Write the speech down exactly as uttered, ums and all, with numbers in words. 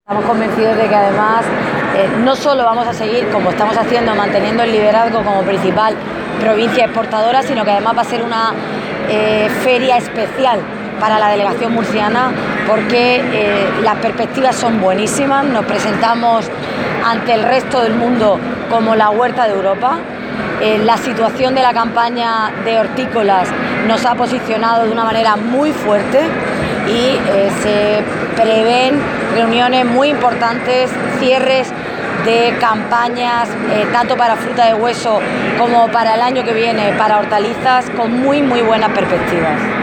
Estamos convencidos de que además eh, no solo vamos a seguir como estamos haciendo, manteniendo el liderazgo como principal provincia exportadora, sino que además va a ser una eh, feria especial para la delegación murciana, porque eh, las perspectivas son buenísimas. Nos presentamos ante el resto del mundo como la huerta de Europa. Eh, la situación de la campaña de hortícolas nos ha posicionado de una manera muy fuerte y eh, se prevén reuniones muy importantes, cierres de campañas eh, tanto para fruta de hueso como para el año que viene para hortalizas, con muy muy buenas perspectivas.